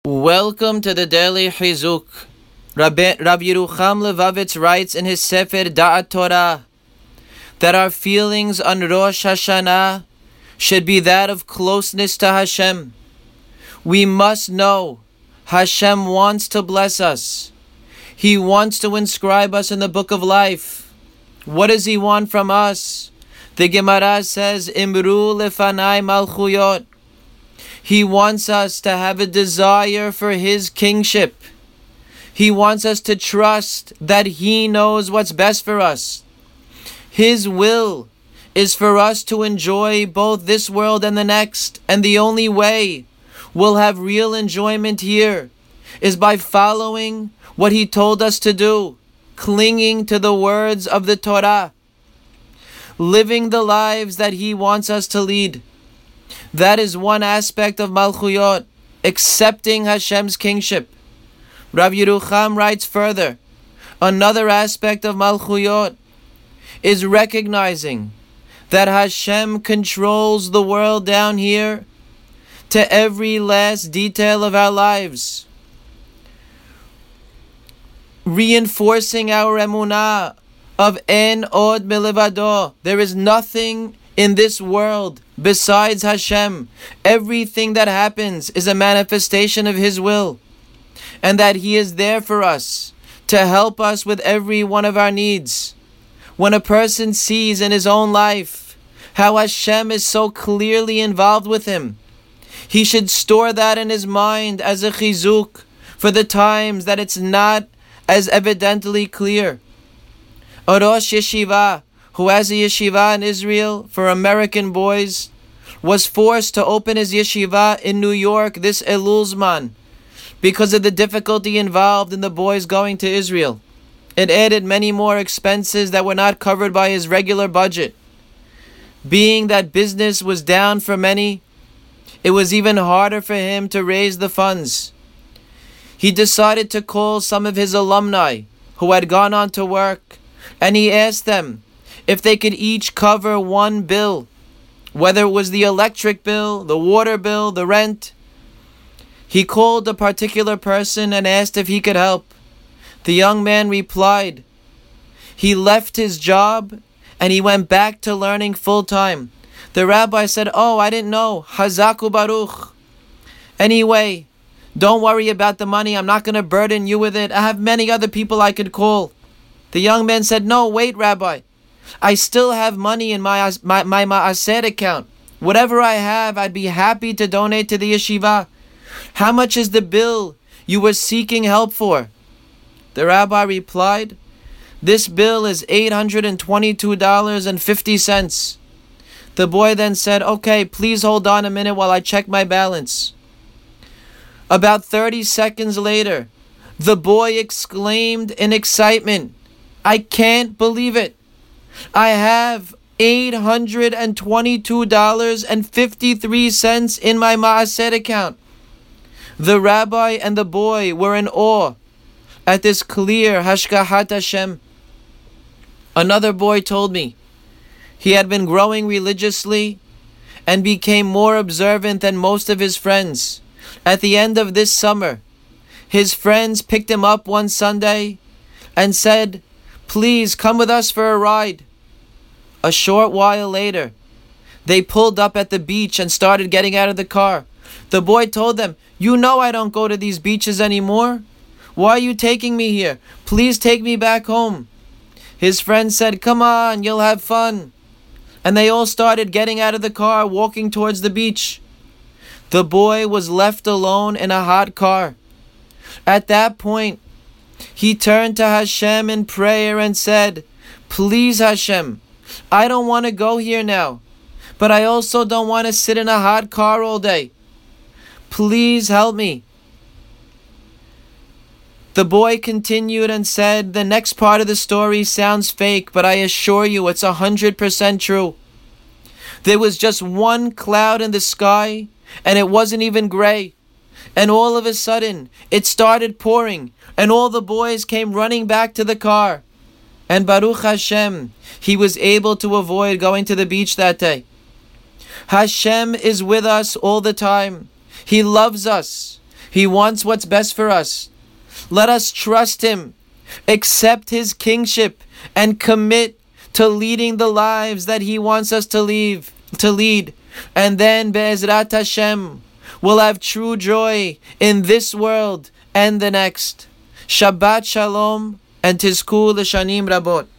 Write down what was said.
Welcome to the Daily Chizuk. Rabbi Yerucham Levavitz writes in his Sefer Da'at Torah that our feelings on Rosh Hashanah should be that of closeness to Hashem. We must know Hashem wants to bless us. He wants to inscribe us in the book of life. What does He want from us? The Gemara says, Imru lefanai malchuyot. He wants us to have a desire for His kingship. He wants us to trust that He knows what's best for us. His will is for us to enjoy both this world and the next. And the only way we'll have real enjoyment here is by following what He told us to do, clinging to the words of the Torah, living the lives that He wants us to lead. That is one aspect of Malchuyot, accepting Hashem's kingship. Rav Yerucham writes further, another aspect of Malchuyot is recognizing that Hashem controls the world down here to every last detail of our lives, reinforcing our emunah of En Od Milevado. There is nothing in this world besides Hashem. Everything that happens is a manifestation of His will, and that He is there for us to help us with every one of our needs. When a person sees in his own life how Hashem is so clearly involved with him, he should store that in his mind as a chizuk for the times that it's not as evidently clear. A Rosh Yeshiva who has a yeshiva in Israel for American boys was forced to open his yeshiva in New York this Elul Zman because of the difficulty involved in the boys going to Israel. It added many more expenses that were not covered by his regular budget. Being that business was down for many, it was even harder for him to raise the funds. He decided to call some of his alumni who had gone on to work, and he asked them if they could each cover one bill, whether it was the electric bill, the water bill, the rent. He called a particular person and asked if he could help. The young man replied. He left his job and he went back to learning full time. The rabbi said, "Oh, I didn't know. Hazaku Baruch. Anyway, don't worry about the money. I'm not going to burden you with it. I have many other people I could call." The young man said, "No, wait, Rabbi. I still have money in my Ma'aser account. Whatever I have, I'd be happy to donate to the yeshiva. How much is the bill you were seeking help for?" The rabbi replied, "This bill is $822.50. The boy then said, "Okay, please hold on a minute while I check my balance." About 30 seconds later, the boy exclaimed in excitement, "I can't believe it. I have $822.53 in my Ma'aser account." The rabbi and the boy were in awe at this clear Hashgahat Hashem. Another boy told me he had been growing religiously and became more observant than most of his friends. At the end of this summer, his friends picked him up one Sunday and said, "Please come with us for a ride." A short while later, they pulled up at the beach and started getting out of the car. The boy told them, "You know I don't go to these beaches anymore. Why are you taking me here? Please take me back home." His friend said, "Come on, you'll have fun." And they all started getting out of the car, walking towards the beach. The boy was left alone in a hot car. At that point, he turned to Hashem in prayer and said, "Please, Hashem, I don't want to go here now, but I also don't want to sit in a hot car all day. Please help me." The boy continued and said, "The next part of the story sounds fake, but I assure you it's 100% true. There was just one cloud in the sky, and it wasn't even gray. And all of a sudden, it started pouring, and all the boys came running back to the car. And Baruch Hashem, he was able to avoid going to the beach that day. Hashem is with us all the time. He loves us. He wants what's best for us. Let us trust Him, accept His kingship, and commit to leading the lives that He wants us to lead. And then, Be'ezrat Hashem, we'll have true joy in this world and the next. Shabbat Shalom and Tizku L'Shanim Rabot.